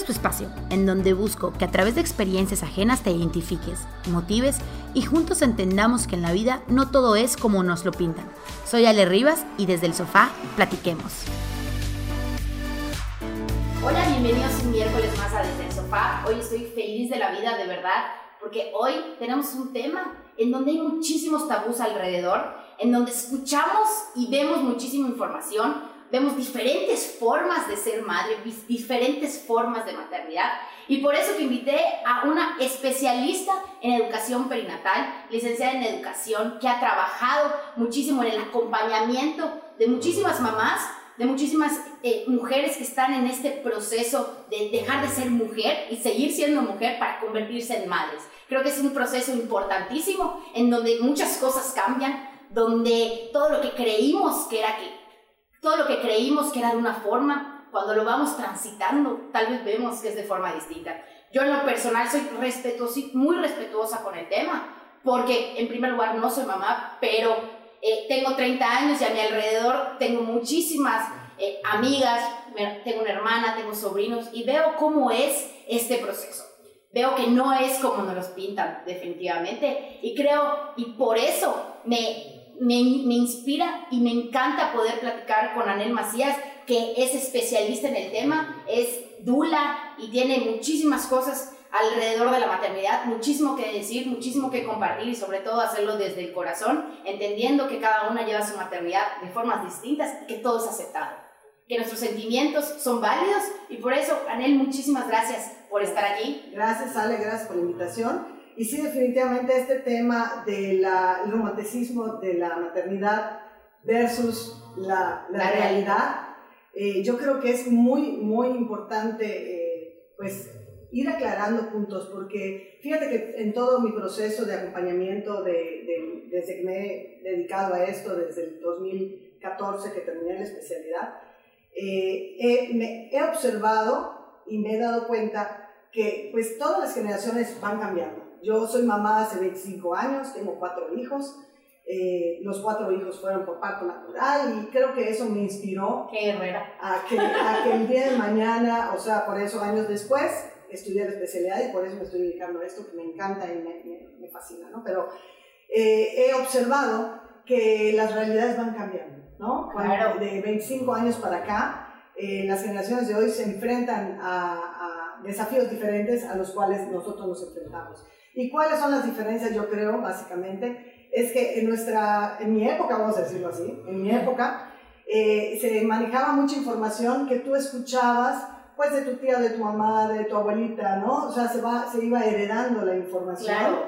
tu espacio, en donde busco que a través de experiencias ajenas te identifiques, motives y juntos entendamos que en la vida no todo es como nos lo pintan. Soy Ale Rivas y desde el sofá platiquemos. Hola, bienvenidos un miércoles más a Desde el Sofá. Hoy estoy feliz de la vida, de verdad, porque hoy tenemos un tema en donde hay muchísimos tabús alrededor, en donde escuchamos y vemos muchísima información. Vemos diferentes formas de ser madre, diferentes formas de maternidad, y por eso que invité a una especialista en educación perinatal, licenciada en educación, que ha trabajado muchísimo en el acompañamiento de muchísimas mamás, de muchísimas mujeres que están en este proceso de dejar de ser mujer y seguir siendo mujer para convertirse en madres. Creo que es un proceso importantísimo en donde muchas cosas cambian, donde todo lo que creímos que era de una forma, cuando lo vamos transitando, tal vez vemos que es de forma distinta. Yo en lo personal soy muy respetuosa con el tema, porque en primer lugar no soy mamá, pero tengo 30 años y a mi alrededor tengo muchísimas amigas, tengo una hermana, tengo sobrinos, y veo cómo es este proceso. Veo que no es como nos los pintan, definitivamente, y por eso me inspira y me encanta poder platicar con Anel Macías, que es especialista en el tema, es dula y tiene muchísimas cosas alrededor de la maternidad, muchísimo que decir, muchísimo que compartir, y sobre todo hacerlo desde el corazón, entendiendo que cada una lleva su maternidad de formas distintas y que todo es aceptado, que nuestros sentimientos son válidos, y por eso, Anel, muchísimas gracias por estar aquí. Gracias, Ale, gracias por la invitación. Y sí, definitivamente este tema del romanticismo de la maternidad versus la realidad, yo creo que es muy, muy importante pues ir aclarando puntos, porque fíjate que en todo mi proceso de acompañamiento, desde que me he dedicado a esto, desde el 2014 que terminé la especialidad, he observado y me he dado cuenta que pues todas las generaciones van cambiando. Yo soy mamá hace 25 años, tengo 4 hijos, los 4 hijos fueron por parto natural, y creo que eso me inspiró a que el día de mañana, o sea, por eso años después, estudié la especialidad y por eso me estoy dedicando a esto que me encanta y me fascina, ¿no? Pero he observado que las realidades van cambiando, ¿no? Claro. De 25 años para acá, las generaciones de hoy se enfrentan a desafíos diferentes a los cuales nosotros nos enfrentamos. ¿Y cuáles son las diferencias? Yo creo, básicamente, es que en mi época, vamos a decirlo así, en mi época, se manejaba mucha información que tú escuchabas, pues, de tu tía, de tu mamá, de tu abuelita, ¿no? O sea, se iba heredando la información. Claro.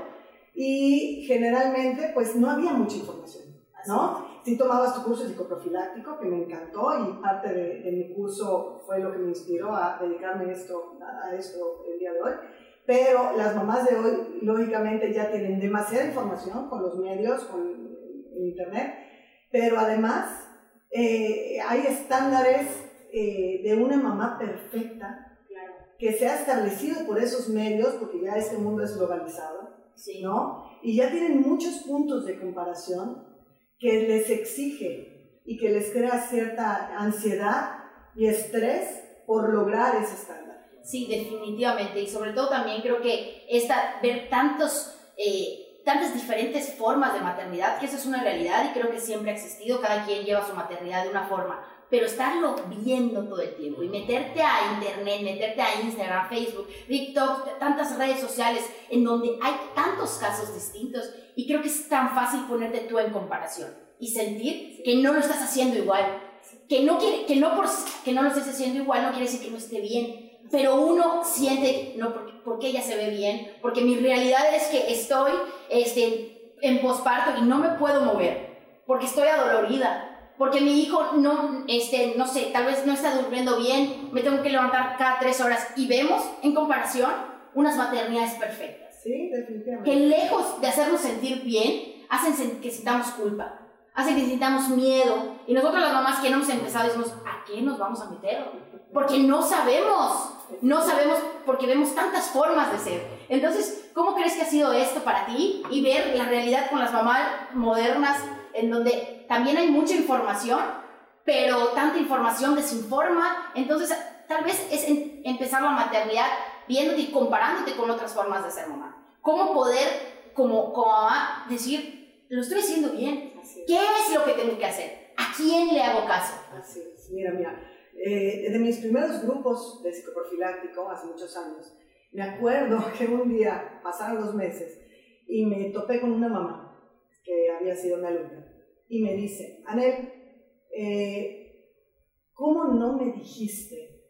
Y generalmente, pues, no había mucha información, ¿no? Sí tomabas tu curso psicoprofiláctico, que me encantó, y parte de mi curso fue lo que me inspiró a dedicarme a esto el día de hoy. Pero las mamás de hoy, lógicamente, ya tienen demasiada información con los medios, con el internet, pero además hay estándares de una mamá perfecta, claro, que se ha establecido por esos medios, porque ya este mundo es globalizado, sí, ¿no? Y ya tienen muchos puntos de comparación que les exige y que les crea cierta ansiedad y estrés por lograr ese estándar. Sí, definitivamente, y sobre todo también creo que ver tantas diferentes formas de maternidad, que eso es una realidad y creo que siempre ha existido, cada quien lleva su maternidad de una forma, pero estarlo viendo todo el tiempo y meterte a internet, meterte a Instagram, Facebook, TikTok, tantas redes sociales en donde hay tantos casos distintos, y creo que es tan fácil ponerte tú en comparación y sentir que no lo estás haciendo igual, que no lo estés haciendo igual no quiere decir que no esté bien. Pero uno siente, no, porque ella se ve bien, porque mi realidad es que estoy en posparto y no me puedo mover, porque estoy adolorida, porque mi hijo no sé, tal vez no está durmiendo bien, me tengo que levantar cada 3 horas, y vemos en comparación unas maternidades perfectas. Sí, definitivamente. Que lejos de hacernos sentir bien, hacen que sintamos culpa, hacen que sintamos miedo, y nosotros las mamás que no hemos empezado decimos, ¿a qué nos vamos a meter? Porque no sabemos, porque vemos tantas formas de ser. Entonces, ¿cómo crees que ha sido esto para ti? Y ver la realidad con las mamás modernas, en donde también hay mucha información, pero tanta información desinforma. Entonces, tal vez es empezar la maternidad viéndote y comparándote con otras formas de ser mamá. Cómo poder, como mamá, decir, lo estoy haciendo bien. ¿Qué es lo que tengo que hacer? ¿A quién le hago caso? Así es. Mira. De mis primeros grupos de psicoprofiláctico, hace muchos años, me acuerdo que un día, pasaron 2 meses, y me topé con una mamá que había sido mi alumna, y me dice, Anel, ¿cómo no me dijiste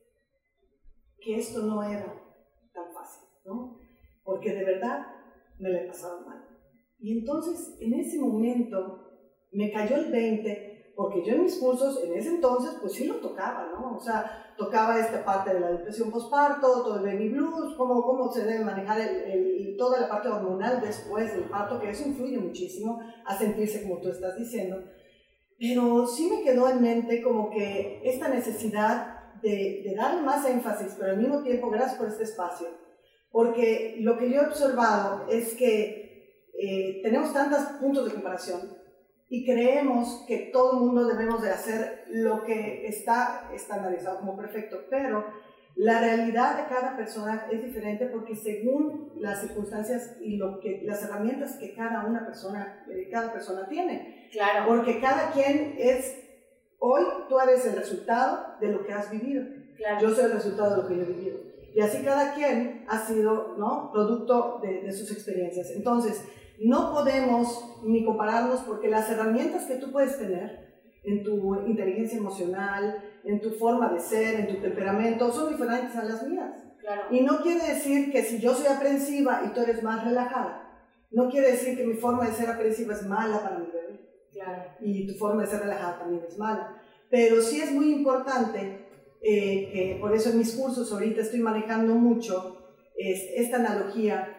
que esto no era tan fácil, ¿no? Porque de verdad me la he pasado mal. Y entonces, en ese momento, me cayó el 20, porque yo en mis cursos, en ese entonces, pues sí lo tocaba, ¿no? O sea, tocaba esta parte de la depresión postparto, todo el baby blues, cómo se debe manejar toda la parte hormonal después del parto, que eso influye muchísimo a sentirse como tú estás diciendo. Pero sí me quedó en mente como que esta necesidad de darle más énfasis, pero al mismo tiempo, gracias por este espacio, porque lo que yo he observado es que tenemos tantos puntos de comparación y creemos que todo el mundo debemos de hacer lo que está estandarizado como perfecto, pero la realidad de cada persona es diferente porque según las circunstancias y las herramientas que cada persona tiene. Claro. Porque cada quien hoy tú eres el resultado de lo que has vivido. Claro. Yo soy el resultado de lo que yo he vivido. Y así cada quien ha sido, ¿no?, producto de sus experiencias. Entonces, no podemos ni compararnos porque las herramientas que tú puedes tener en tu inteligencia emocional, en tu forma de ser, en tu temperamento, son diferentes a las mías. Claro. Y no quiere decir que si yo soy aprensiva y tú eres más relajada, no quiere decir que mi forma de ser aprensiva es mala para mi bebé. Claro. Y tu forma de ser relajada también es mala. Pero sí es muy importante, que por eso en mis cursos ahorita estoy manejando mucho esta analogía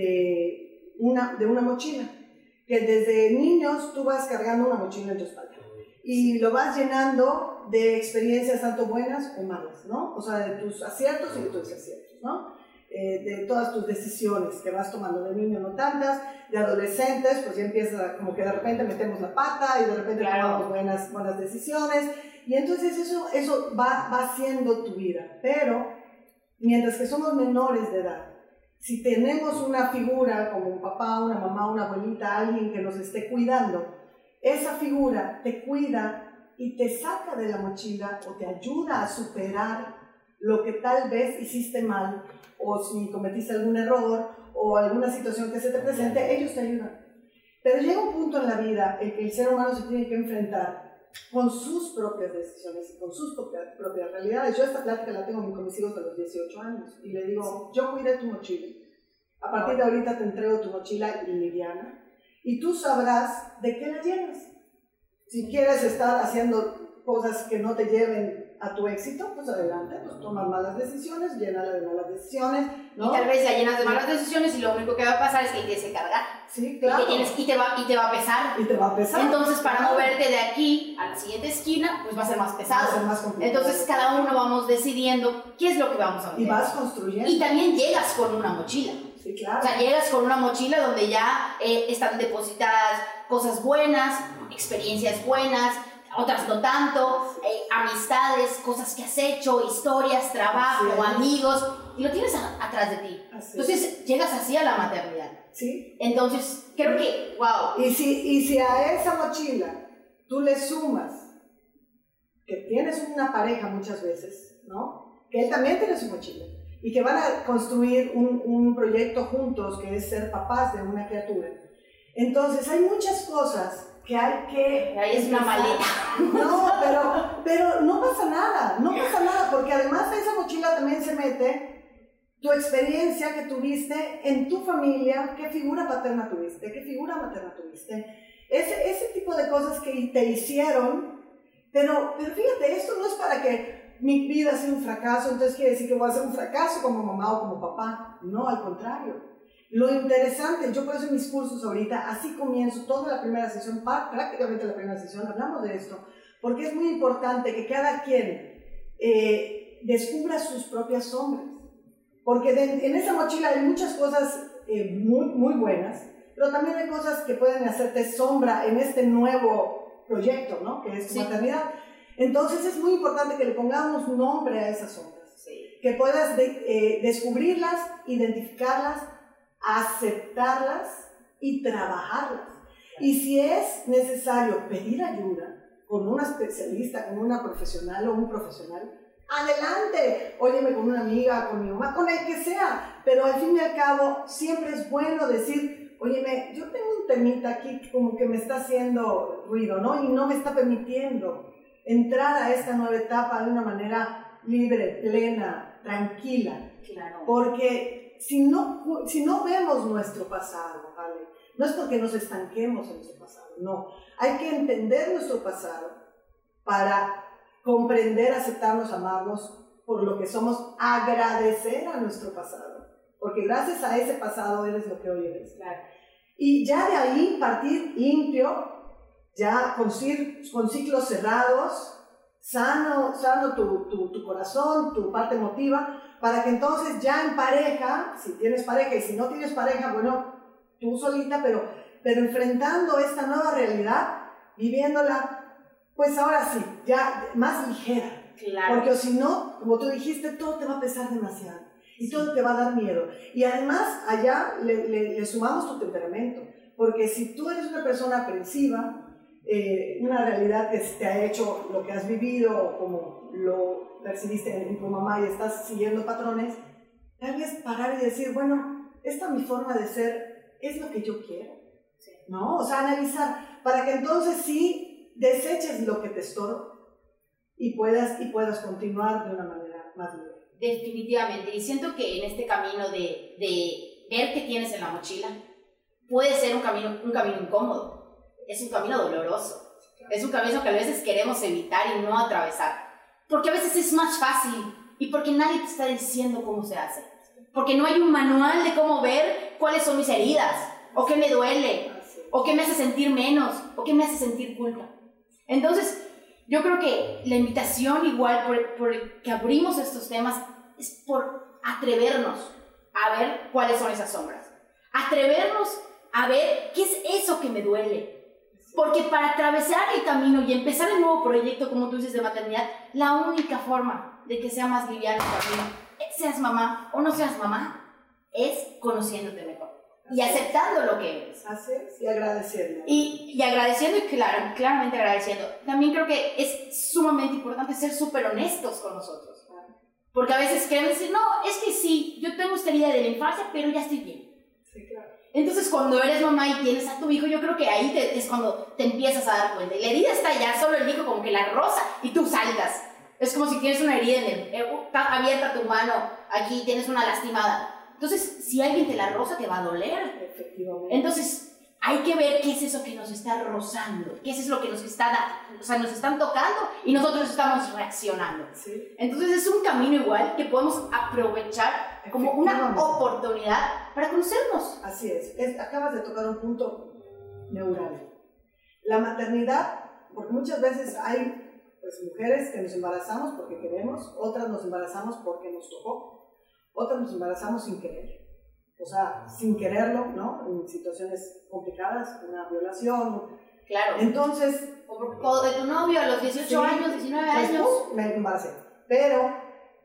de una mochila, que desde niños tú vas cargando una mochila en tu espalda y lo vas llenando de experiencias tanto buenas o malas, ¿no? O sea, de tus aciertos y de tus desaciertos, ¿no? De todas tus decisiones que vas tomando. De niño no tantas, de adolescentes pues ya empieza como que de repente metemos la pata y de repente tomamos buenas decisiones, y entonces eso va haciendo tu vida. Pero mientras que somos menores de edad, si tenemos una figura como un papá, una mamá, una abuelita, alguien que nos esté cuidando, esa figura te cuida y te saca de la mochila o te ayuda a superar lo que tal vez hiciste mal, o si cometiste algún error o alguna situación que se te presente, ellos te ayudan. Pero llega un punto en la vida en que el ser humano se tiene que enfrentar con sus propias decisiones y con sus propias realidades. Yo esta plática la tengo con mis hijos de los 18 años y le digo, yo cuidé tu mochila, a partir de ahorita te entrego tu mochila liviana y tú sabrás de qué la llenas. Si quieres estar haciendo cosas que no te lleven a tu éxito, pues adelante, pues tomas malas decisiones, llénala de malas decisiones, ¿no? Y tal vez la llenas de malas decisiones y lo único que va a pasar es que tienes que cargar. Sí, claro. Y te va a pesar. Y te va a pesar. Entonces, para moverte de aquí a la siguiente esquina, pues va a ser más pesado. Va a ser más complicado. Entonces, cada uno vamos decidiendo qué es lo que vamos a hacer. Y vas construyendo. Y también llegas con una mochila. Sí, claro. O sea, llegas con una mochila donde ya están depositadas cosas buenas, experiencias buenas, otras no tanto, amistades, cosas que has hecho, historias, trabajo, amigos, y lo tienes atrás de ti. Entonces llegas así a la maternidad. Sí. Entonces creo que, wow. Y si a esa mochila tú le sumas que tienes una pareja muchas veces, ¿no? Que él también tiene su mochila y que van a construir un proyecto juntos que es ser papás de una criatura. Entonces hay muchas cosas que hay que... Ahí es una maleta. No, pero no pasa nada, porque además de esa mochila también se mete tu experiencia que tuviste en tu familia, qué figura paterna tuviste, qué figura materna tuviste, ese tipo de cosas que te hicieron, pero fíjate, esto no es para que mi vida sea un fracaso, entonces quiere decir que voy a ser un fracaso como mamá o como papá, no, al contrario. Lo interesante, yo por eso en mis cursos ahorita, así comienzo toda la primera sesión, prácticamente la primera sesión, hablamos de esto, porque es muy importante que cada quien descubra sus propias sombras, porque en esa mochila hay muchas cosas muy, muy buenas, pero también hay cosas que pueden hacerte sombra en este nuevo proyecto, ¿no? Que es tu maternidad. Entonces es muy importante que le pongamos nombre a esas sombras. que puedas descubrirlas, identificarlas, aceptarlas y trabajarlas. Y si es necesario pedir ayuda con una especialista, con una profesional o un profesional, adelante, óyeme, con una amiga, con mi mamá, con el que sea, pero al fin y al cabo siempre es bueno decir, óyeme, yo tengo un temita aquí como que me está haciendo ruido, ¿no? Y no me está permitiendo entrar a esta nueva etapa de una manera libre, plena, tranquila. Claro. Porque si no vemos nuestro pasado, ¿vale? No es porque nos estanquemos en nuestro pasado, no. Hay que entender nuestro pasado para comprender, aceptarnos, amarnos por lo que somos, agradecer a nuestro pasado. Porque gracias a ese pasado eres lo que hoy eres. Claro. Y ya de ahí partir limpio, ya con ciclos cerrados, sano tu corazón, tu parte emotiva, para que entonces ya en pareja, si tienes pareja y si no tienes pareja, bueno, tú solita, pero enfrentando esta nueva realidad, viviéndola, pues ahora sí, ya más ligera. Claro. Porque si no, como tú dijiste, todo te va a pesar demasiado y todo te va a dar miedo. Y además allá le sumamos tu temperamento, porque si tú eres una persona aprensiva, una realidad que te ha hecho lo que has vivido, como lo percibiste en tu mamá y estás siguiendo patrones, tal vez parar y decir, bueno, esta mi forma de ser es lo que yo quiero, ¿no? O sea, analizar, para que entonces sí deseches lo que te estorba y puedas continuar de una manera más libre. Definitivamente, y siento que en este camino de ver qué tienes en la mochila, puede ser un camino incómodo. Es un camino doloroso, es un camino que a veces queremos evitar y no atravesar, porque a veces es más fácil y porque nadie te está diciendo cómo se hace, porque no hay un manual de cómo ver cuáles son mis heridas, o qué me duele, o qué me hace sentir menos, o qué me hace sentir culpa. Entonces, yo creo que la invitación igual por que abrimos estos temas es por atrevernos a ver cuáles son esas sombras, atrevernos a ver qué es eso que me duele. Porque para atravesar el camino y empezar el nuevo proyecto, como tú dices, de maternidad, la única forma de que sea más liviano el camino, seas mamá o no seas mamá, es conociéndote mejor y aceptando lo que eres. Así es, y agradeciendo. Y agradeciendo, y claramente agradeciendo. También creo que es sumamente importante ser súper honestos con nosotros. Porque a veces queremos decir, no, es que sí, yo tengo esta herida de la infancia, pero ya estoy bien. Sí, claro. Entonces, cuando eres mamá y tienes a tu hijo, yo creo que ahí es cuando te empiezas a dar cuenta. Y la herida está allá, solo el hijo como que la roza y tú saltas. Es como si tienes una herida está abierta tu mano, aquí tienes una lastimada. Entonces, si alguien te la roza, te va a doler. Efectivamente. Entonces, hay que ver qué es eso que nos está rozando, qué es eso que nos están tocando y nosotros estamos reaccionando. Sí. Entonces, es un camino igual que podemos aprovechar como una oportunidad para conocernos. Así es. Acabas de tocar un punto neural. La maternidad, porque muchas veces hay mujeres que nos embarazamos porque queremos, otras nos embarazamos porque nos tocó, otras nos embarazamos sin querer. O sea, sin quererlo, ¿no? En situaciones complicadas, una violación. Claro. Entonces... O de tu novio a los 18 años, 19 años. Me embaracé. Pero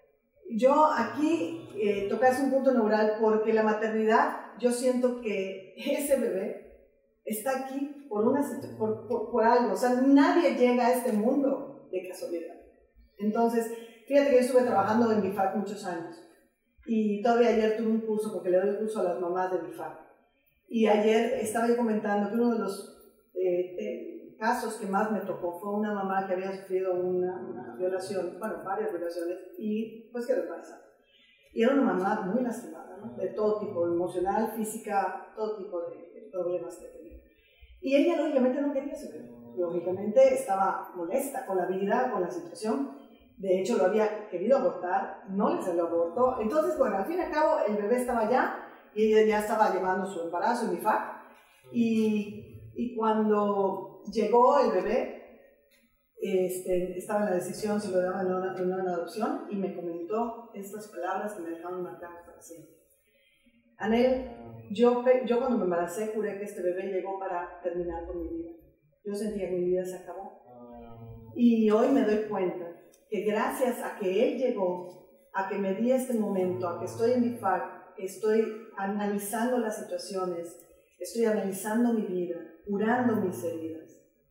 yo aquí tocaste un punto neural porque la maternidad, yo siento que ese bebé está aquí por algo. O sea, nadie llega a este mundo de casualidad. Entonces, fíjate que yo estuve trabajando en BIFAC muchos años. Y todavía ayer tuve un curso, porque le doy un curso a las mamás de BIFAC. Y ayer estaba yo comentando que uno de los casos que más me tocó fue una mamá que había sufrido una violación, bueno, varias violaciones, y pues quedó embarazada. Y era una mamá muy lastimada, ¿no? De todo tipo, emocional, física, todo tipo de problemas que tenía. Y ella lógicamente no quería ese bebé. Lógicamente estaba molesta con la vida, con la situación. De hecho, lo había querido abortar, no le salió aborto. Entonces, bueno, al fin y al cabo, el bebé estaba allá y ella ya estaba llevando su embarazo en BIFAC. Y cuando llegó el bebé, estaba en la decisión si lo daban o no en una adopción y me comentó estas palabras que me dejaron marcadas para siempre. Anel, yo cuando me embaracé juré que este bebé llegó para terminar con mi vida. Yo sentía que mi vida se acabó. Y hoy me doy cuenta que gracias a que él llegó a que me di este momento, a que estoy en mi FAC, estoy analizando las situaciones, estoy analizando mi vida, curando mis heridas.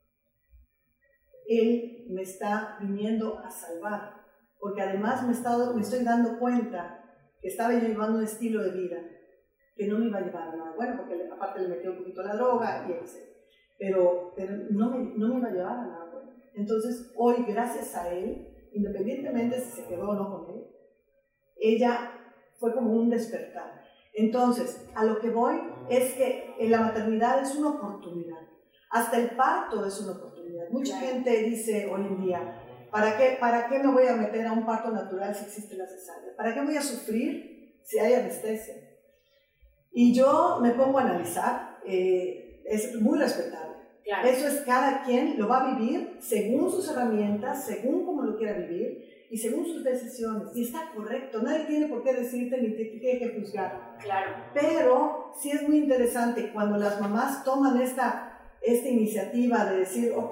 Él me está viniendo a salvar, porque además me estoy dando cuenta que estaba yo llevando un estilo de vida que no me iba a llevar a nada bueno, porque aparte le metí un poquito la droga y etc. Pero no me iba a llevar a nada bueno. Entonces hoy, gracias a él, independientemente si se quedó o no con él, ella fue como un despertar. Entonces, a lo que voy es que la maternidad es una oportunidad. Hasta el parto es una oportunidad. Mucha gente dice hoy en día, ¿para qué me voy a meter a un parto natural si existe la cesárea? ¿Para qué voy a sufrir si hay anestesia? Y yo me pongo a analizar, es muy respetable. Claro. Eso es, cada quien lo va a vivir según sus herramientas, según cómo lo quiera vivir y según sus decisiones. Y está correcto, nadie tiene por qué decirte ni te tiene que juzgar. Claro. Pero sí es muy interesante cuando las mamás toman esta iniciativa de decir, ok,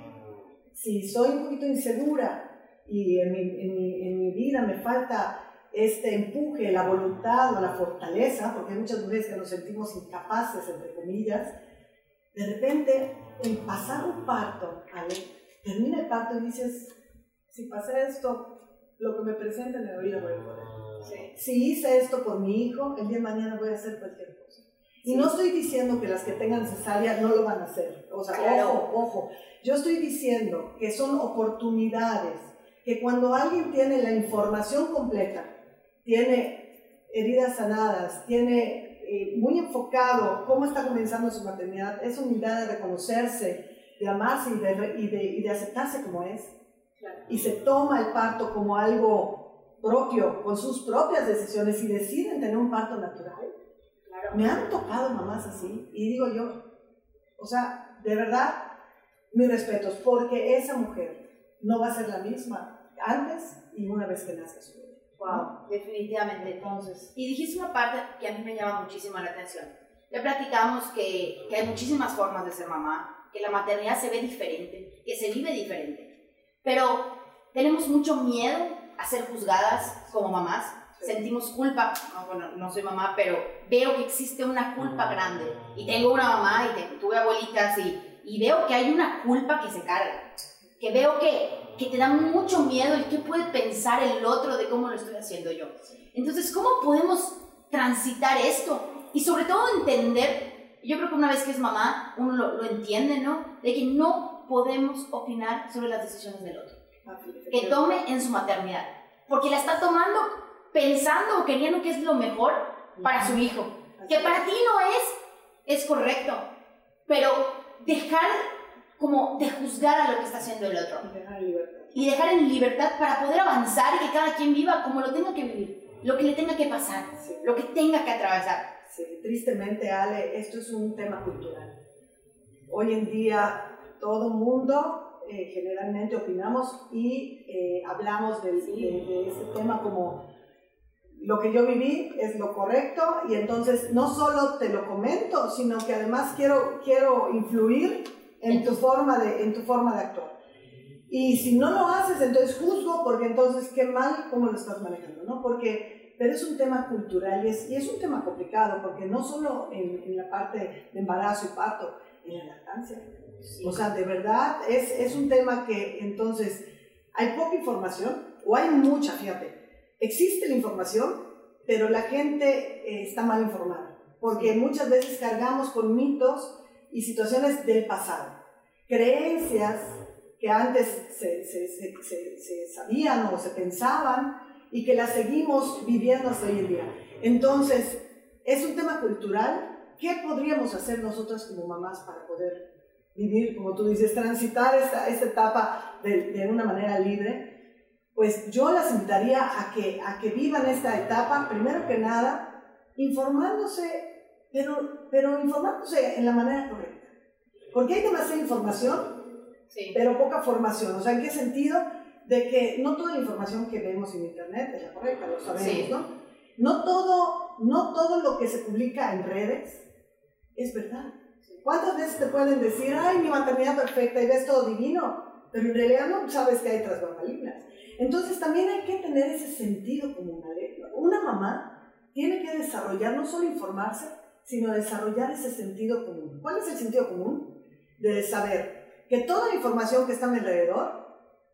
si soy un poquito insegura y en mi vida me falta este empuje, la voluntad o la fortaleza, porque hay muchas mujeres que nos sentimos incapaces, entre comillas, de repente, en pasar un parto, ¿vale? Termina el parto y dices, si pasé esto, lo que me presenta en la vida voy a poder. Sí. Si hice esto por mi hijo, el día de mañana voy a hacer cualquier cosa. Y no estoy diciendo que las que tengan cesárea no lo van a hacer. O sea, claro. Ojo. Yo estoy diciendo que son oportunidades, que cuando alguien tiene la información completa, tiene heridas sanadas, tiene muy enfocado cómo está comenzando su maternidad, esa humildad de reconocerse, de amarse y de aceptarse como es. Claro. Y se toma el parto como algo propio, con sus propias decisiones y deciden tener un parto natural. Claro. Me han tocado mamás así y digo yo, o sea, de verdad, mis respetos, porque esa mujer no va a ser la misma antes y una vez que nazca su bebé. Wow, definitivamente. Entonces, y dijiste una parte que a mí me llama muchísimo la atención. Ya platicamos que hay muchísimas formas de ser mamá, que la maternidad se ve diferente, que se vive diferente, pero tenemos mucho miedo a ser juzgadas como mamás. Sí. Sentimos culpa, bueno, no soy mamá, pero veo que existe una culpa grande. Y tengo una mamá y tuve abuelitas y veo que hay una culpa que se carga. Que veo que te da mucho miedo el qué puede pensar el otro de cómo lo estoy haciendo yo. Entonces, ¿cómo podemos transitar esto? Y sobre todo entender, yo creo que una vez que es mamá, uno lo entiende, ¿no? De que no podemos opinar sobre las decisiones del otro. Que tome en su maternidad. Porque la está tomando pensando o queriendo que es lo mejor para su hijo. Que para ti no es correcto. Pero dejar como de juzgar a lo que está haciendo el otro. Y dejar en libertad para poder avanzar y que cada quien viva como lo tenga que vivir, lo que le tenga que pasar, sí. Lo que tenga que atravesar. Sí, tristemente, Ale, esto es un tema cultural. Hoy en día todo mundo generalmente opinamos y hablamos de este tema como lo que yo viví es lo correcto y entonces no solo te lo comento, sino que además quiero influir en tu forma de actuar. Y si no lo haces, entonces juzgo, porque entonces qué mal cómo lo estás manejando, ¿no? Pero es un tema cultural y es un tema complicado, porque no solo en la parte de embarazo y parto, en la lactancia. Sí. O sea, de verdad es un tema que entonces hay poca información, o hay mucha, fíjate. Existe la información, pero la gente está mal informada, porque muchas veces cargamos con mitos y situaciones del pasado, creencias que antes se sabían o se pensaban y que las seguimos viviendo hasta hoy en día. Entonces, es un tema cultural. ¿Qué podríamos hacer nosotras como mamás para poder vivir, como tú dices, transitar esta etapa de una manera libre? Pues yo las invitaría a que vivan esta etapa, primero que nada, informándose, pero informándose en la manera correcta. Porque hay demasiada información, sí, pero poca formación. O sea, ¿en qué sentido? De que no toda la información que vemos en internet es la correcta, lo sabemos, sí, ¿no? No todo lo que se publica en redes es verdad. ¿Cuántas veces te pueden decir, ay, mi maternidad perfecta y ves todo divino? Pero en realidad no sabes que hay tras bambalinas. Entonces también hay que tener ese sentido común. Una mamá tiene que desarrollar, no solo informarse, sino desarrollar ese sentido común. ¿Cuál es el sentido común? De saber que toda la información que está a mi alrededor,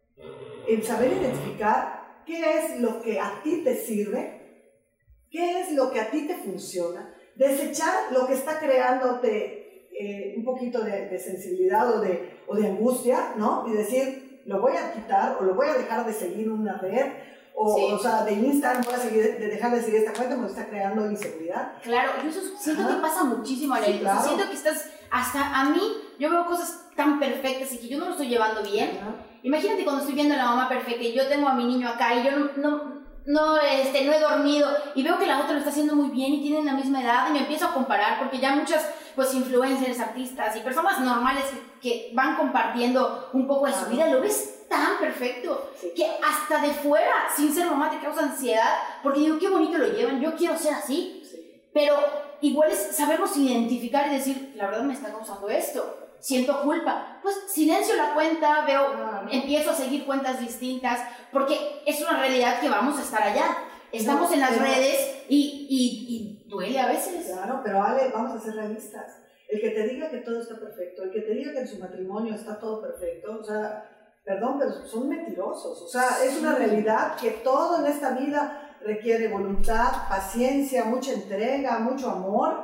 el saber identificar qué es lo que a ti te sirve, qué es lo que a ti te funciona, desechar lo que está creándote un poquito de sensibilidad o de angustia, ¿no? Y decir, lo voy a quitar o lo voy a dejar de seguir una red, o sea, de Instagram voy a dejar de seguir esta cuenta porque está creando inseguridad. Claro, yo eso siento que pasa muchísimo, Anel. Sí, claro. O sea, siento que estás, hasta a mí, yo veo cosas tan perfectas y que yo no lo estoy llevando bien. Imagínate cuando estoy viendo a la mamá perfecta y yo tengo a mi niño acá y yo no he dormido y veo que la otra lo está haciendo muy bien y tienen la misma edad y me empiezo a comparar porque ya muchas pues influencers, artistas y personas normales que van compartiendo un poco de su vida, lo ves tan perfecto que hasta de fuera, sin ser mamá, te causa ansiedad porque digo, qué bonito lo llevan, yo quiero ser así, pero igual es sabernos identificar y decir, la verdad me está causando esto. Siento culpa, pues silencio la cuenta, empiezo a seguir cuentas distintas, porque es una realidad que vamos a estar allá. Estamos en las redes y duele a veces. Claro, pero Ale, vamos a ser realistas. El que te diga que todo está perfecto, el que te diga que en su matrimonio está todo perfecto, o sea, perdón, pero son mentirosos. O sea, es una realidad que todo en esta vida requiere voluntad, paciencia, mucha entrega, mucho amor,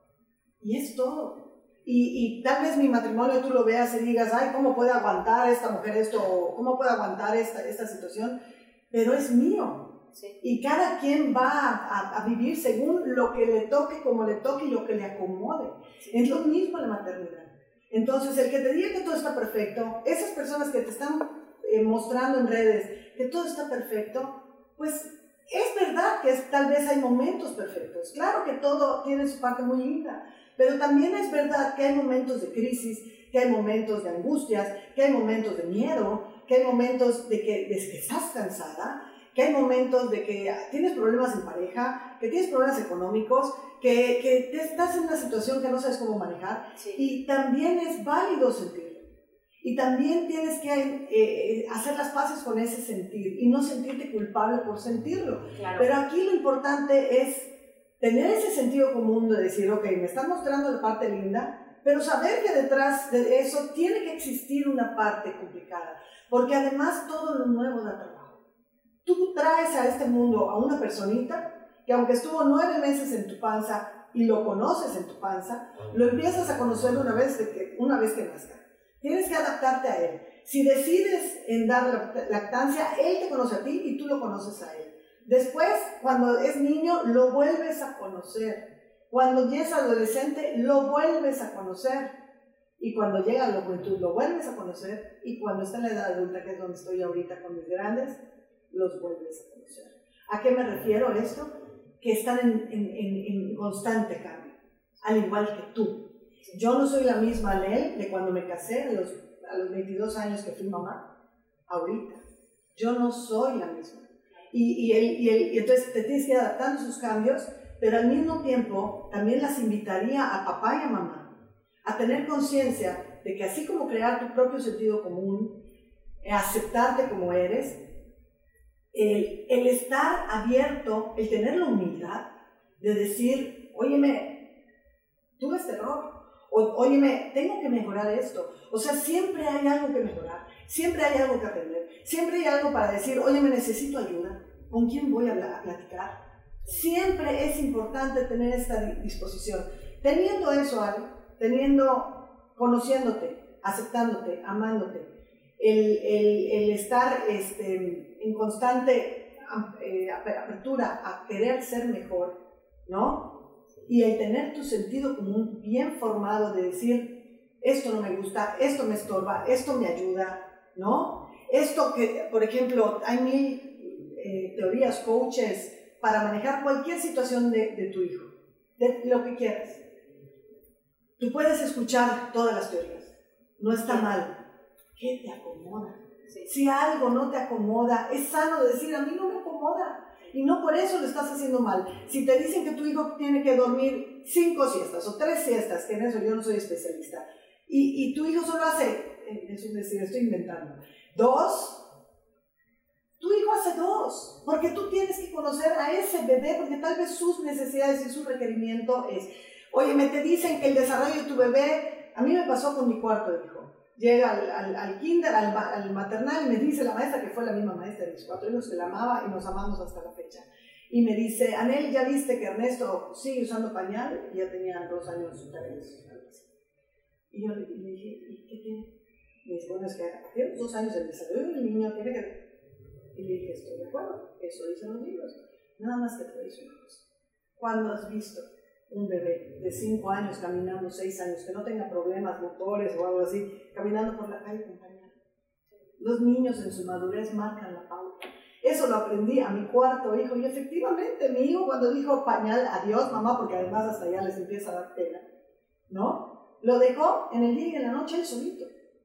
y es todo. Y tal vez mi matrimonio tú lo veas y digas, ay, ¿cómo puede aguantar esta mujer esto? O ¿cómo puede aguantar esta situación? Pero es mío. Sí. Y cada quien va a vivir según lo que le toque, como le toque y lo que le acomode. Sí. Es lo mismo la maternidad. Entonces, el que te diga que todo está perfecto, esas personas que te están mostrando en redes que todo está perfecto, pues es verdad que tal vez hay momentos perfectos. Claro que todo tiene su parte muy linda. Pero también es verdad que hay momentos de crisis, que hay momentos de angustias, que hay momentos de miedo, que hay momentos de que estás cansada, que hay momentos de que tienes problemas en pareja, que tienes problemas económicos, que estás en una situación que no sabes cómo manejar. Sí. Y también es válido sentirlo. Y también tienes que hacer las paces con ese sentir y no sentirte culpable por sentirlo. Claro. Pero aquí lo importante es tener ese sentido común de decir, ok, me están mostrando la parte linda, pero saber que detrás de eso tiene que existir una parte complicada, porque además todo lo nuevo da trabajo. Tú traes a este mundo a una personita que aunque estuvo 9 meses en tu panza y lo conoces en tu panza, lo empiezas a conocer una vez que nazca. Tienes que adaptarte a él. Si decides en dar lactancia, él te conoce a ti y tú lo conoces a él. Después, cuando es niño, lo vuelves a conocer. Cuando ya es adolescente, lo vuelves a conocer. Y cuando llega a la juventud, lo vuelves a conocer. Y cuando está en la edad adulta, que es donde estoy ahorita con mis grandes, los vuelves a conocer. ¿A qué me refiero esto? Que están en constante cambio, al igual que tú. Yo no soy la misma Anel de cuando me casé, a los 22 años que fui mamá, ahorita. Yo no soy la misma. Y entonces te tienes que ir adaptando a sus cambios, pero al mismo tiempo también las invitaría a papá y a mamá a tener conciencia de que así como crear tu propio sentido común, aceptarte como eres, el estar abierto, el tener la humildad de decir, óyeme, tuve este error, óyeme, tengo que mejorar esto. O sea, siempre hay algo que mejorar, siempre hay algo que aprender, siempre hay algo para decir, óyeme, necesito ayuda, ¿con quién voy a platicar? Siempre es importante tener esta disposición. Teniendo eso, Ale, conociéndote, aceptándote, amándote, el estar en constante apertura a querer ser mejor, ¿no? Y el tener tu sentido común bien formado de decir, esto no me gusta, esto me estorba, esto me ayuda, ¿no? Esto que, por ejemplo, hay 1000 teorías, coaches, para manejar cualquier situación de tu hijo, de lo que quieras. Tú puedes escuchar todas las teorías, no está mal. ¿Qué te acomoda? Sí. Si algo no te acomoda, es sano decir, a mí no me acomoda. Y no por eso lo estás haciendo mal. Si te dicen que tu hijo tiene que dormir 5 siestas o 3 siestas, que en eso yo no soy especialista, y tu hijo solo hace, es decir, estoy inventando, 2, tu hijo hace 2, porque tú tienes que conocer a ese bebé, porque tal vez sus necesidades y su requerimiento es, oye, me te dicen que el desarrollo de tu bebé, a mí me pasó con mi cuarto hijo, llega al kinder, al maternal, y me dice la maestra, que fue la misma maestra de mis 4 hijos, que la amaba y nos amamos hasta la fecha, y me dice, Anel, ¿ya viste que Ernesto sigue usando pañal? Y ya tenía 2 años y 3, algo así. Y yo le dije, ¿y qué tiene? Me dice, bueno, es que a partir de los 2 años el desarrollo del niño tiene que... Y le dije, estoy de acuerdo, eso dicen los libros. Nada más que te voy a decir una cosa. ¿Cuándo has visto un bebé de 5 años caminando, 6 años, que no tenga problemas motores o algo así, caminando por la calle con pañal? Los niños en su madurez marcan la pauta. Eso lo aprendí a mi 4º hijo, y efectivamente mi hijo cuando dijo pañal, adiós mamá, porque además hasta allá les empieza a dar pena, ¿no? Lo dejó en el día y en la noche él solito.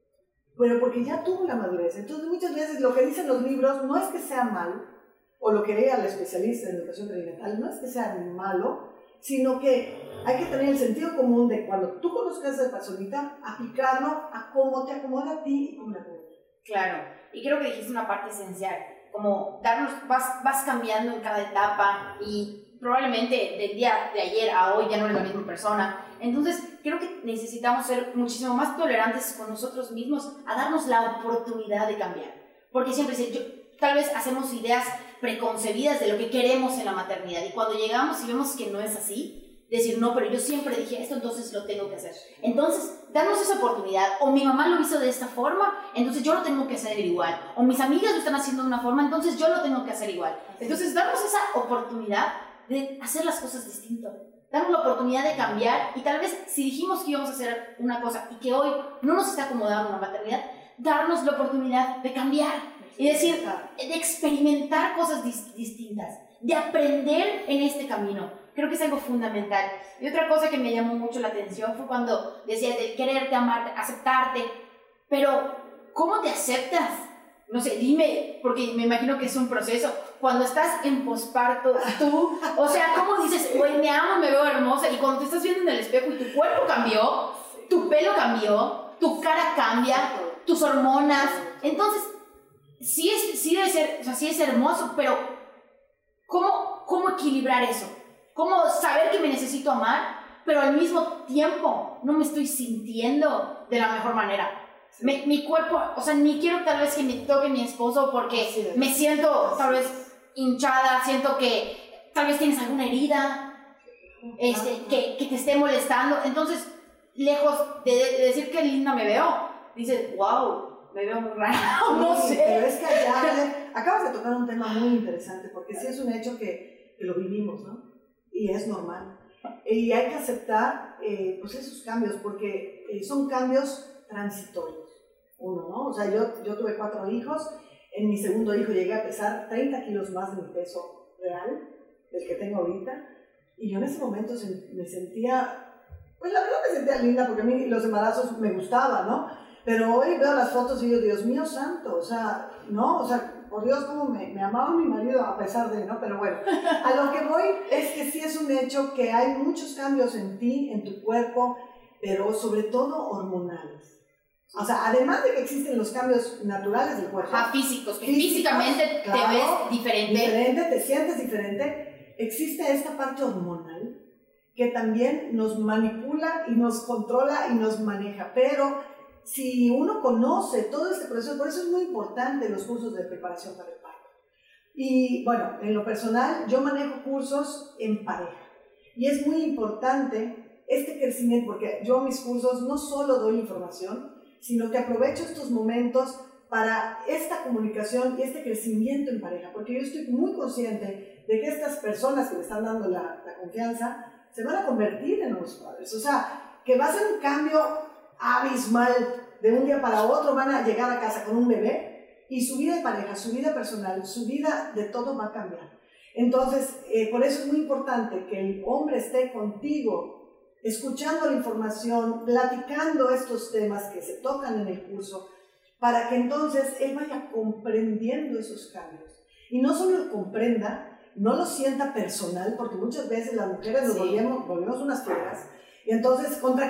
Pero porque ya tuvo la madurez. Entonces muchas veces lo que dicen los libros no es que sea malo, o lo que leía el especialista en educación perinatal, no es que sea malo, sino que hay que tener el sentido común de cuando tú conozcas a esa personita, aplicarlo a cómo te acomoda a ti y cómo le acomoda. Claro, y creo que dijiste una parte esencial, como vas cambiando en cada etapa y probablemente del día de ayer a hoy ya no eres la misma persona. Entonces, creo que necesitamos ser muchísimo más tolerantes con nosotros mismos a darnos la oportunidad de cambiar. Porque siempre tal vez hacemos ideas preconcebidas de lo que queremos en la maternidad y cuando llegamos y vemos que no es así, decir, no, pero yo siempre dije esto, entonces lo tengo que hacer. Entonces, darnos esa oportunidad. O mi mamá lo hizo de esta forma, entonces yo lo tengo que hacer igual. O mis amigas lo están haciendo de una forma, entonces yo lo tengo que hacer igual. Entonces, darnos esa oportunidad de hacer las cosas distinto. Darnos la oportunidad de cambiar y tal vez si dijimos que íbamos a hacer una cosa y que hoy no nos está acomodando una maternidad, darnos la oportunidad de cambiar y decir, de experimentar cosas distintas, de aprender en este camino. Creo que es algo fundamental. Y otra cosa que me llamó mucho la atención fue cuando decías de quererte, amarte, aceptarte, pero ¿cómo te aceptas? No sé, dime, porque me imagino que es un proceso. Cuando estás en posparto, tú, o sea, ¿cómo dices, güey, me amo, me veo hermosa? Y cuando te estás viendo en el espejo y tu cuerpo cambió, tu pelo cambió, tu cara cambia, tus hormonas. Entonces, sí debe ser, o sea, sí es hermoso, pero ¿cómo equilibrar eso? ¿Cómo saber que me necesito amar, pero al mismo tiempo no me estoy sintiendo de la mejor manera? Mi cuerpo, o sea, ni quiero tal vez que me toque mi esposo porque me siento tal vez hinchada, siento que tal vez tienes alguna herida que te esté molestando. Entonces, lejos de decir qué linda me veo, dices, wow, me veo muy rara, no sé. Pero es que allá acabas de tocar un tema muy interesante porque sí es un hecho que lo vivimos, ¿no? Y es normal. Y hay que aceptar pues esos cambios porque son cambios transitorios. Uno, ¿no? O sea, yo tuve 4 hijos, en mi segundo hijo llegué a pesar 30 kilos más de mi peso real, del que tengo ahorita, y yo en ese momento me sentía, pues la verdad me sentía linda porque a mí los embarazos me gustaban, ¿no? Pero hoy veo las fotos y digo, Dios mío santo, o sea, ¿no? O sea, por Dios, cómo me amaba mi marido a pesar de, ¿no? Pero bueno, a lo que voy es que sí es un hecho que hay muchos cambios en ti, en tu cuerpo, pero sobre todo hormonales. O sea, además de que existen los cambios naturales del cuerpo. Físicos, que físicamente claro, te ves diferente. Te sientes diferente. Existe esta parte hormonal que también nos manipula y nos controla y nos maneja. Pero si uno conoce todo este proceso, por eso es muy importante los cursos de preparación para el parto. Y bueno, en lo personal, yo manejo cursos en pareja. Y es muy importante este crecimiento, porque yo mis cursos no solo doy información, sino que aprovecho estos momentos para esta comunicación y este crecimiento en pareja, porque yo estoy muy consciente de que estas personas que me están dando la confianza se van a convertir en nuevos padres, o sea, que va a ser un cambio abismal, de un día para otro van a llegar a casa con un bebé y su vida de pareja, su vida personal, su vida de todo va a cambiar. Entonces, por eso es muy importante que el hombre esté contigo, escuchando la información, platicando estos temas que se tocan en el curso, para que entonces él vaya comprendiendo esos cambios. Y no solo lo comprenda, no lo sienta personal, porque muchas veces las mujeres nos volvemos unas fieras. Y entonces, ¿contra quién?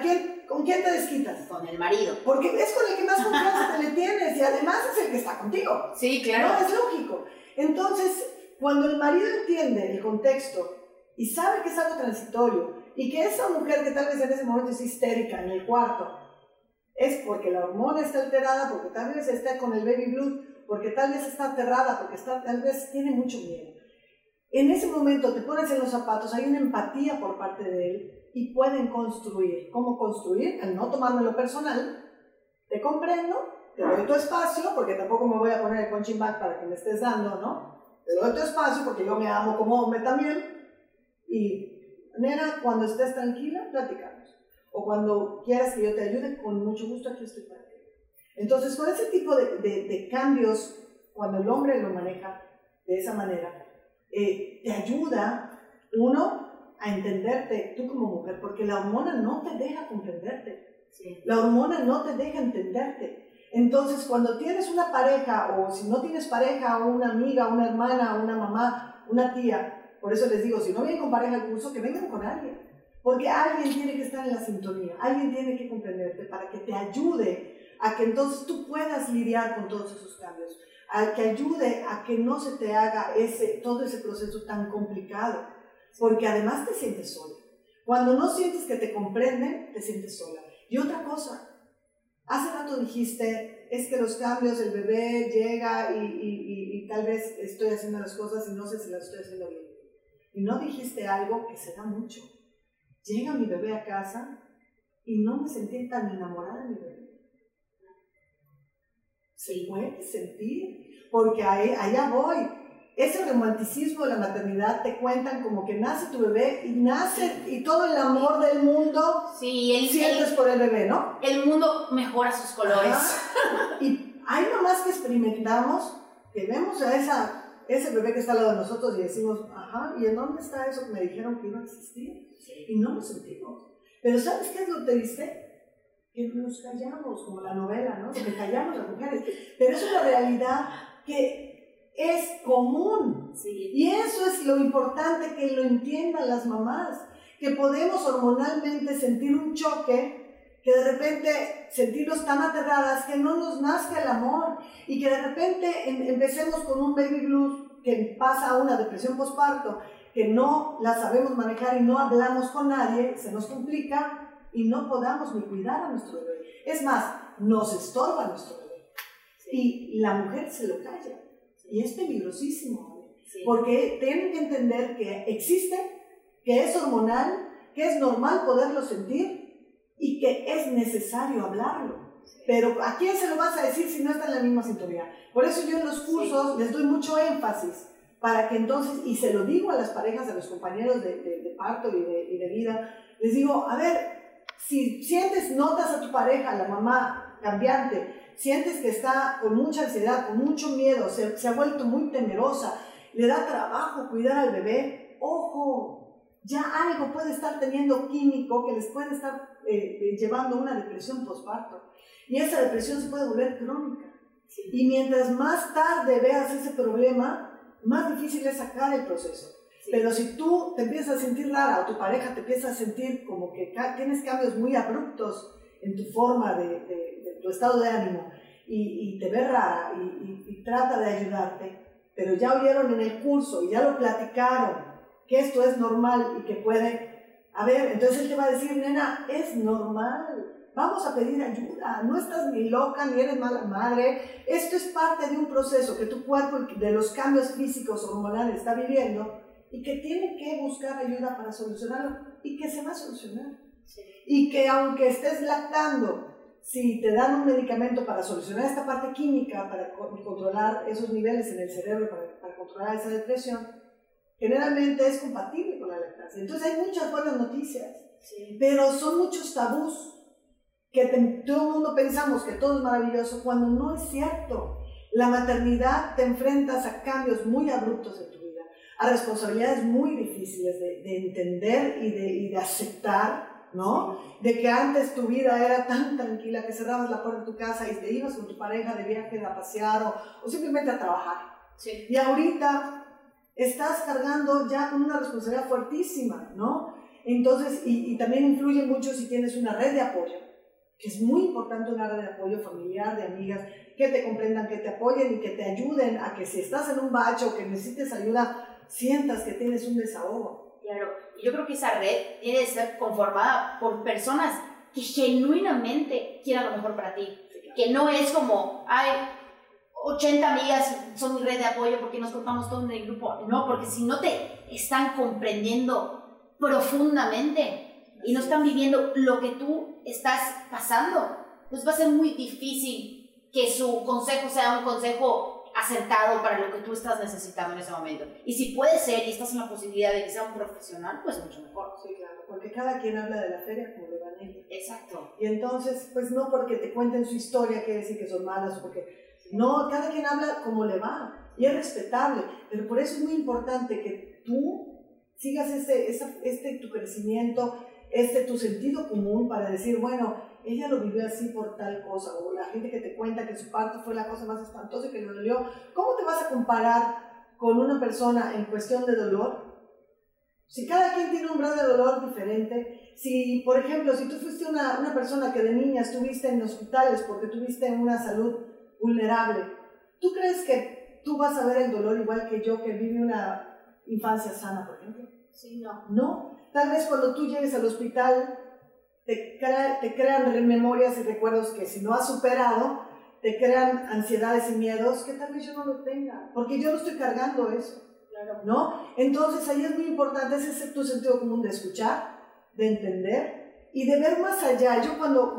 ¿con quién te desquitas? Con el marido. Porque es con el que más confianza te le tienes y además es el que está contigo. Sí, claro. No, es lógico. Entonces, cuando el marido entiende el contexto y sabe que es algo transitorio y que esa mujer que tal vez en ese momento es histérica en el cuarto, es porque la hormona está alterada, porque tal vez está con el baby blues, porque tal vez está aterrada, porque tal vez tiene mucho miedo. En ese momento te pones en los zapatos, hay una empatía por parte de él y pueden construir. ¿Cómo construir? Al no tomármelo personal, te comprendo, te doy tu espacio, porque tampoco me voy a poner el punching bag para que me estés dando, ¿no? Te doy tu espacio porque yo me amo como hombre también. Y, nena, cuando estés tranquila, platicamos. O cuando quieras que yo te ayude, con mucho gusto aquí estoy para ti. Entonces, con ese tipo de cambios, cuando el hombre lo maneja de esa manera, te ayuda, uno, a entenderte tú como mujer, porque la hormona no te deja comprenderte. Sí. La hormona no te deja entenderte. Entonces, cuando tienes una pareja, o si no tienes pareja, una amiga, una hermana, una mamá, una tía, por eso les digo, si no vienen con pareja al curso, que vengan con alguien. Porque alguien tiene que estar en la sintonía, alguien tiene que comprenderte para que te ayude a que entonces tú puedas lidiar con todos esos cambios, a que ayude a que no se te haga todo ese proceso tan complicado, porque además te sientes sola. Cuando no sientes que te comprenden, te sientes sola. Y otra cosa, hace rato dijiste, es que los cambios, el bebé llega y tal vez estoy haciendo las cosas y no sé si las estoy haciendo bien. Y no dijiste algo que se da mucho. Llega mi bebé a casa y no me sentí tan enamorada de mi bebé. Se puede sentir, porque allá voy. Ese romanticismo de la maternidad te cuentan como que nace tu bebé y nace y todo el amor del mundo sientes por el bebé, ¿no? El mundo mejora sus colores. Ajá. Y hay mamás que experimentamos, que vemos a ese bebé que está al lado de nosotros y decimos, ajá, ¿y en dónde está eso que me dijeron que iba a existir? Y no lo sentimos. Pero ¿sabes qué es lo triste? Que nos callamos, como la novela, ¿no? Que nos callamos las mujeres. Pero es una realidad que es común. Sí. Y eso es lo importante, que lo entiendan las mamás. Que podemos hormonalmente sentir un choque, que de repente sentirnos tan aterradas que no nos nazca el amor. Y que de repente empecemos con un baby blues que pasa a una depresión postparto, que no la sabemos manejar y no hablamos con nadie, se nos complica. Y no podamos ni cuidar a nuestro bebé. Es más, nos estorba nuestro bebé. Sí. Y la mujer se lo calla. Y es peligrosísimo. Sí. Porque tienen que entender que existe, que es hormonal, que es normal poderlo sentir y que es necesario hablarlo. Pero ¿a quién se lo vas a decir si no está en la misma sintonía? Por eso yo en los cursos les doy mucho énfasis para que entonces, y se lo digo a las parejas, a los compañeros de parto y de vida, les digo, a ver, si notas a tu pareja, la mamá cambiante, sientes que está con mucha ansiedad, con mucho miedo, se ha vuelto muy temerosa, le da trabajo cuidar al bebé, ojo, ya algo puede estar teniendo químico que les puede estar llevando a una depresión postparto. Y esa depresión se puede volver crónica. Sí. Y mientras más tarde veas ese problema, más difícil es sacar el proceso. Sí. Pero si tú te empiezas a sentir rara o tu pareja te empieza a sentir como que tienes cambios muy abruptos en tu forma de tu estado de ánimo y te ve rara y trata de ayudarte, pero ya oyeron en el curso y ya lo platicaron que esto es normal y que puede, a ver, entonces él te va a decir, nena, es normal, vamos a pedir ayuda, no estás ni loca ni eres mala madre, esto es parte de un proceso que tu cuerpo, de los cambios físicos hormonales está viviendo, y que tiene que buscar ayuda para solucionarlo y que se va a solucionar. Sí. Y que aunque estés lactando, si te dan un medicamento para solucionar esta parte química, para controlar esos niveles en el cerebro, para controlar esa depresión, generalmente es compatible con la lactancia. Entonces hay muchas buenas noticias, sí, pero son muchos tabús que todo el mundo pensamos que todo es maravilloso cuando no es cierto. La maternidad te enfrentas a cambios muy abruptos en tu vida, a responsabilidades muy difíciles de entender y de aceptar, ¿no? De que antes tu vida era tan tranquila que cerrabas la puerta de tu casa y te ibas con tu pareja de viaje a pasear o simplemente a trabajar. Sí. Y ahorita estás cargando ya con una responsabilidad fuertísima, ¿no? Entonces, y también influye mucho si tienes una red de apoyo, que es muy importante una red de apoyo familiar, de amigas, que te comprendan, que te apoyen y que te ayuden a que si estás en un bache o que necesites ayuda, sientas que tienes un desahogo. Claro, y yo creo que esa red tiene que ser conformada por personas que genuinamente quieran lo mejor para ti, que no es como, ay, 80 amigas son mi red de apoyo porque nos contamos todo en el grupo. No, porque si no te están comprendiendo profundamente y no están viviendo lo que tú estás pasando, pues va a ser muy difícil que su consejo sea un consejo acertado para lo que tú estás necesitando en ese momento. Y si puede ser y estás en la posibilidad de que sea un profesional, pues mucho mejor. Sí, claro, porque cada quien habla de la feria como le va a ella. Exacto. Y entonces, pues no porque te cuenten su historia quiere decir que son malas o porque... No, cada quien habla como le va y es respetable, pero por eso es muy importante que tú sigas tu crecimiento, tu sentido común para decir, bueno, ella lo vivió así por tal cosa, o la gente que te cuenta que su parto fue la cosa más espantosa y que le dolió. ¿Cómo te vas a comparar con una persona en cuestión de dolor? Si cada quien tiene un grado de dolor diferente, si, por ejemplo, si tú fuiste una persona que de niña estuviste en hospitales porque tuviste una salud vulnerable, ¿tú crees que tú vas a ver el dolor igual que yo que viví una infancia sana, por ejemplo? Sí, no. No, tal vez cuando tú llegues al hospital te crean memorias y recuerdos que si no has superado, te crean ansiedades y miedos que tal vez yo no lo tenga, porque yo no estoy cargando eso. Claro. ¿No? Entonces ahí es muy importante ese tu sentido común de escuchar, de entender y de ver más allá. Yo cuando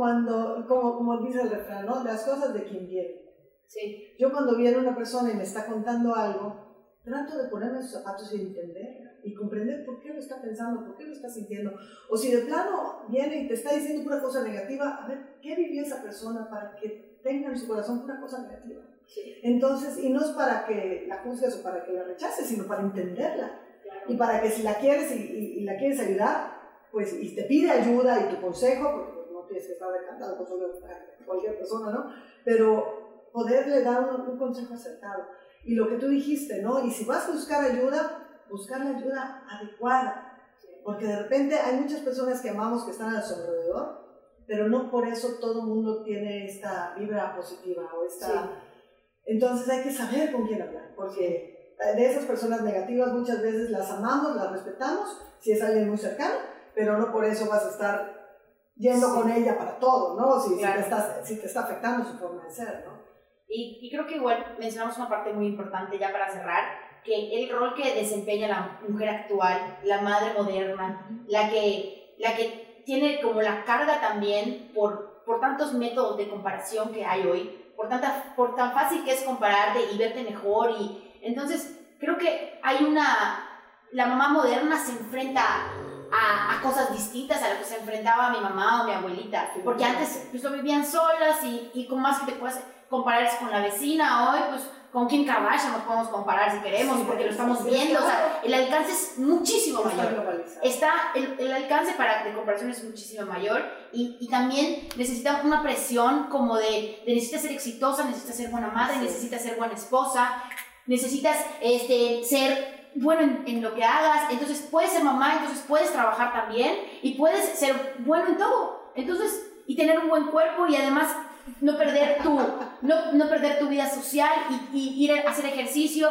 como dice el refrán, ¿no? Las cosas de quien viene. Sí. Yo cuando viene una persona y me está contando algo, trato de ponerme en sus zapatos y entender y comprender por qué lo está pensando, por qué lo está sintiendo. O si de plano viene y te está diciendo una cosa negativa, a ver, ¿qué vivió esa persona para que tenga en su corazón una cosa negativa? Sí. Entonces, y no es para que la juzgues o para que la rechaces, sino para entenderla. Claro. Y para que si la quieres y la quieres ayudar, pues y te pide ayuda y tu consejo, porque pues, no tienes que estar encantado con cualquier persona, ¿no? Pero poderle dar un consejo acertado. Y lo que tú dijiste, ¿no? Y si vas a buscar ayuda, buscar la ayuda adecuada. Porque de repente hay muchas personas que amamos que están a su alrededor, pero no por eso todo el mundo tiene esta vibra positiva o esta... Sí. Entonces hay que saber con quién hablar, porque de esas personas negativas muchas veces las amamos, las respetamos, si es alguien muy cercano, pero no por eso vas a estar yendo con ella para todo, ¿no? Claro. Si te está afectando su forma de ser, ¿no? Y creo que igual mencionamos una parte muy importante ya para cerrar, que el rol que desempeña la mujer actual, la madre moderna, la que tiene como la carga también por tantos métodos de comparación que hay hoy, por tan fácil que es compararte y verte mejor, y entonces creo que la mamá moderna se enfrenta a cosas distintas a las que se enfrentaba mi mamá o mi abuelita, porque antes pues lo vivían solas y con más que te puedas comparar con la vecina, hoy pues con Kim Kardashian nos podemos comparar si queremos, porque lo estamos viendo, o sea, el alcance es muchísimo mayor. El alcance de comparación es muchísimo mayor, y también necesita una presión como de necesitas ser exitosa, necesitas ser buena madre, necesitas ser buena esposa, necesitas ser bueno en lo que hagas, entonces puedes ser mamá, entonces puedes trabajar también y puedes ser bueno en todo, entonces, y tener un buen cuerpo y además no perder tu vida social y ir a hacer ejercicio.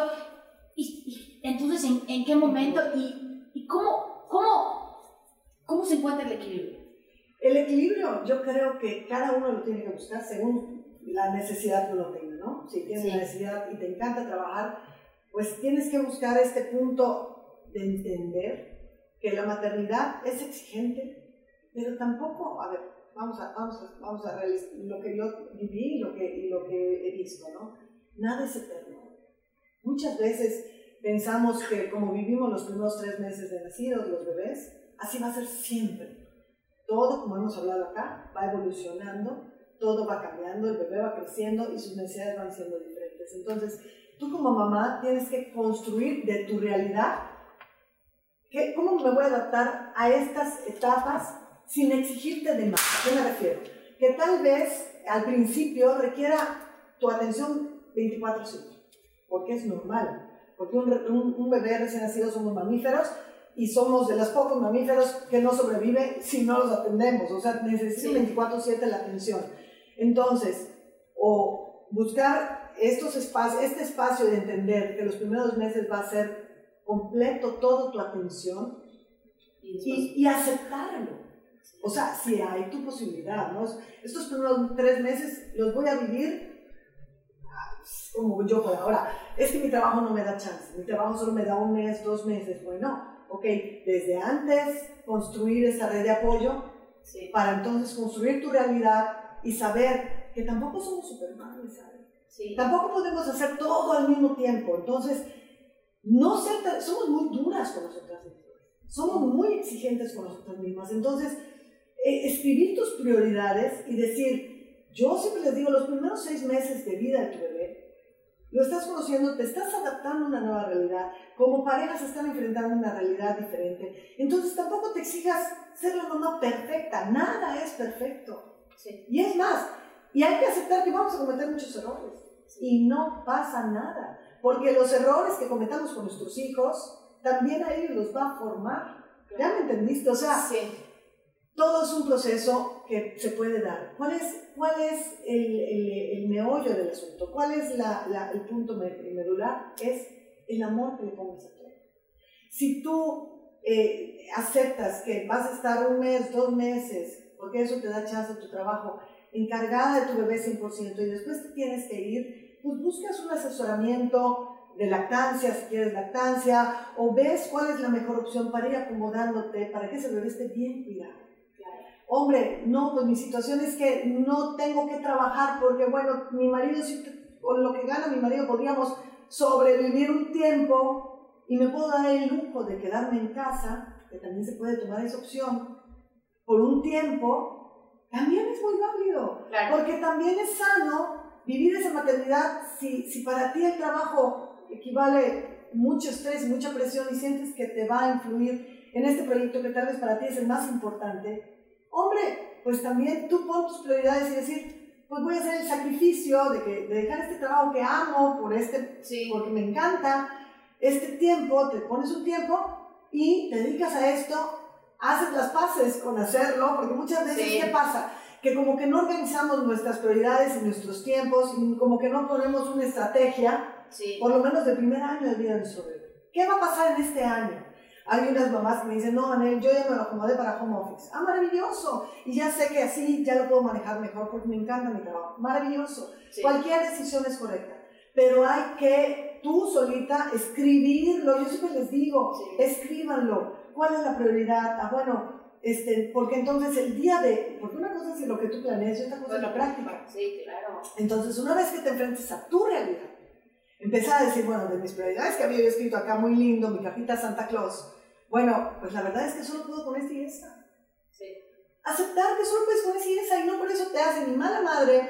Y entonces, ¿en qué momento y cómo se encuentra el equilibrio? El equilibrio yo creo que cada uno lo tiene que buscar según la necesidad que uno tenga, ¿no? Si tienes la necesidad y te encanta trabajar, pues tienes que buscar este punto de entender que la maternidad es exigente, pero tampoco, a ver, vamos a realizar lo que yo viví y lo que he visto, ¿no? Nada es eterno. Muchas veces pensamos que como vivimos los primeros 3 meses de nacidos, los bebés, así va a ser siempre. Todo, como hemos hablado acá, va evolucionando, todo va cambiando, el bebé va creciendo y sus necesidades van siendo diferentes. Entonces, tú como mamá tienes que construir de tu realidad cómo me voy a adaptar a estas etapas sin exigirte de más. ¿A qué me refiero? Que tal vez al principio requiera tu atención 24/7, porque es normal, porque un bebé recién nacido somos mamíferos y somos de los pocos mamíferos que no sobreviven si no los atendemos, o sea, necesitan 24/7 la atención. Entonces, o buscar este espacio de entender que los primeros meses va a ser completo toda tu atención y aceptarlo. O sea, si hay tu posibilidad, ¿no? Estos primeros 3 meses los voy a vivir como yo pueda. Ahora, es que mi trabajo no me da chance, mi trabajo solo me da 1 mes, 2 meses. Bueno, ok, desde antes construir esta red de apoyo para entonces construir tu realidad y saber que tampoco somos supermanes, ¿sabes? Tampoco podemos hacer todo al mismo tiempo. Entonces, somos muy duras con nosotras mismas, somos muy exigentes con nosotras mismas. Entonces, escribir tus prioridades y decir, yo siempre les digo, los primeros 6 meses de vida de tu bebé, lo estás conociendo, te estás adaptando a una nueva realidad, como parejas se están enfrentando a una realidad diferente. Entonces tampoco te exijas ser la mamá perfecta, nada es perfecto. Y es más, y hay que aceptar que vamos a cometer muchos errores, y no pasa nada, porque los errores que cometamos con nuestros hijos, también a ellos los va a formar. ¿Ya me entendiste? O sea, todo es un proceso que se puede dar. ¿Cuál es el meollo del asunto? ¿Cuál es el punto medular? Es el amor que le pongas a todo. Si tú aceptas que vas a estar 1 mes, 2 meses, porque eso te da chance a tu trabajo, encargada de tu bebé 100%, y después te tienes que ir, pues buscas un asesoramiento de lactancia, si quieres lactancia, o ves cuál es la mejor opción para ir acomodándote, para que ese bebé esté bien cuidado. Hombre, no, pues mi situación es que no tengo que trabajar porque, bueno, mi marido, con lo que gana mi marido, podríamos sobrevivir un tiempo y me puedo dar el lujo de quedarme en casa, que también se puede tomar esa opción, por un tiempo, también es muy válido. Porque también es sano vivir esa maternidad si para ti el trabajo equivale mucho estrés, mucha presión y sientes que te va a influir en este proyecto que tal vez para ti es el más importante. Hombre, pues también tú pon tus prioridades y decir, pues voy a hacer el sacrificio de dejar este trabajo que amo, porque me encanta, este tiempo, te pones un tiempo y te dedicas a esto, haces las paces con hacerlo, porque muchas veces, ¿qué pasa? Que como que no organizamos nuestras prioridades y nuestros tiempos, y como que no ponemos una estrategia, por lo menos del primer año de vida de nuestro bebé. ¿Qué va a pasar en este año? Hay unas mamás que me dicen, no, Anel, yo ya me lo acomodé para home office. Ah, maravilloso. Y ya sé que así ya lo puedo manejar mejor porque me encanta mi trabajo. Maravilloso. Cualquier decisión es correcta. Pero hay que tú solita escribirlo. Yo siempre les digo, escríbanlo. ¿Cuál es la prioridad? Ah, bueno, porque entonces porque una cosa es lo que tú planeas y otra cosa es la práctica. Sí, claro. Entonces, una vez que te enfrentes a tu realidad, empezar a decir, bueno, de mis prioridades que había escrito acá muy lindo, mi cajita Santa Claus, bueno, pues la verdad es que solo puedo con esta y esta. Aceptar que solo puedes con esta y esta, y no por eso te hace ni mala madre,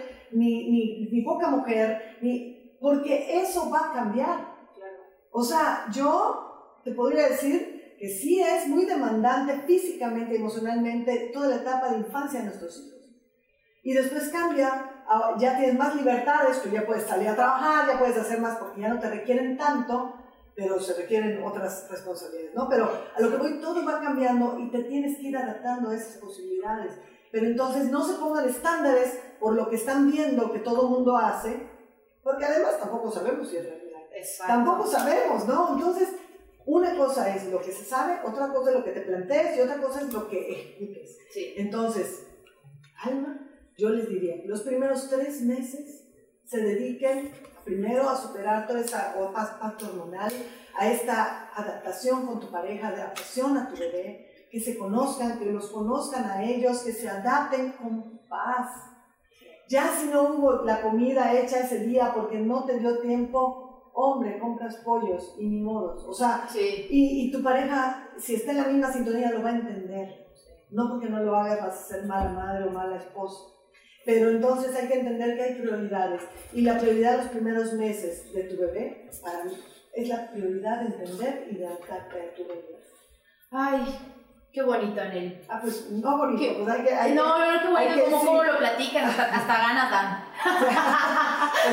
ni poca mujer, porque eso va a cambiar. O sea, yo te podría decir que sí es muy demandante físicamente, emocionalmente, toda la etapa de infancia de nuestros hijos. Y después cambia, ya tienes más libertades, tú ya puedes salir a trabajar, ya puedes hacer más porque ya no te requieren tanto, pero se requieren otras responsabilidades, ¿no? Pero a lo que voy, todo va cambiando y te tienes que ir adaptando a esas posibilidades. Pero entonces no se pongan estándares por lo que están viendo que todo el mundo hace, porque además tampoco sabemos si es realidad. Exacto. Tampoco sabemos, ¿no? Entonces, una cosa es lo que se sabe, otra cosa es lo que te plantees y otra cosa es lo que ejecutes. Entonces, calma. Yo les diría, los primeros 3 meses se dediquen primero a superar toda esa parte hormonal, a esta adaptación con tu pareja, adaptación a tu bebé, que se conozcan, que los conozcan a ellos, que se adapten con paz. Ya si no hubo la comida hecha ese día porque no te dio tiempo, hombre, compras pollos y ni modos. O sea, y tu pareja, si está en la misma sintonía, lo va a entender. No porque no lo hagas vas a ser mala madre o mala esposa. Pero entonces hay que entender que hay prioridades. Y la prioridad de los primeros meses de tu bebé, para mí, es la prioridad de entender y de adaptarte a tu bebé. Ay, qué bonito, Anel. Ah, pues no bonito, pues qué bonito, como lo platican, hasta ganas dan.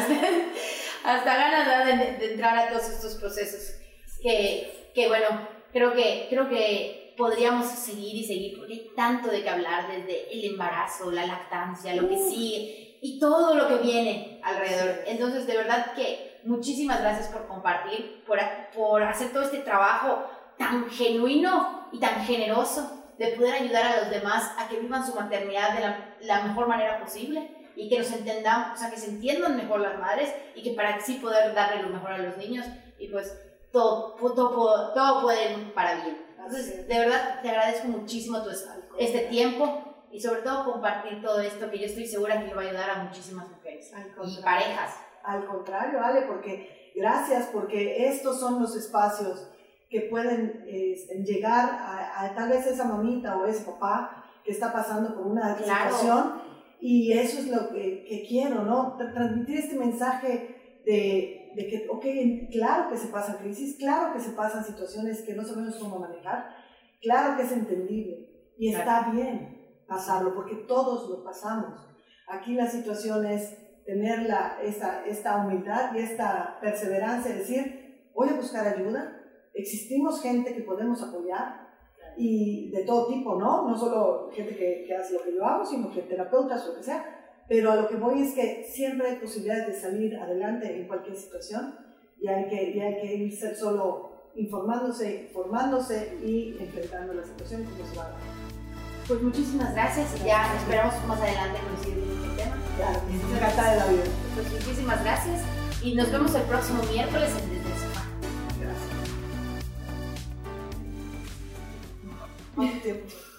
Hasta ganas dan de entrar a todos estos procesos. Que bueno, creo que podríamos seguir y seguir, porque hay tanto de qué hablar, desde el embarazo, la lactancia, lo que sigue y todo lo que viene alrededor. Entonces, de verdad que muchísimas gracias por compartir, por hacer todo este trabajo tan genuino y tan generoso de poder ayudar a los demás a que vivan su maternidad de la mejor manera posible y que nos entendamos, o sea, que se entiendan mejor las madres y que para así poder darle lo mejor a los niños y pues todo puede ir para bien. Entonces, de verdad, te agradezco muchísimo este tiempo y sobre todo compartir todo esto que yo estoy segura que le va a ayudar a muchísimas mujeres y parejas. Al contrario, Ale, gracias, porque estos son los espacios que pueden llegar a tal vez esa mamita o ese papá que está pasando por una situación, y eso es lo que quiero, ¿no? Transmitir este mensaje de que, ok, claro que se pasan crisis, claro que se pasan situaciones que no sabemos cómo manejar, claro que es entendible y está bien pasarlo, porque todos lo pasamos. Aquí la situación es tener esta humildad y esta perseverancia, decir, voy a buscar ayuda, existimos gente que podemos apoyar, y de todo tipo, ¿no? No solo gente que hace lo que yo hago, sino que terapeutas, lo que sea, pero a lo que voy es que siempre hay posibilidades de salir adelante en cualquier situación, y hay que irse solo informándose, formándose y enfrentando la situación como se va a dar. Pues muchísimas gracias y ya esperamos más adelante coincidir en este tema. Claro, encantada de la vida. Pues muchísimas gracias y nos vemos el próximo miércoles en Desde el Sofá. Gracias. Mucho tiempo.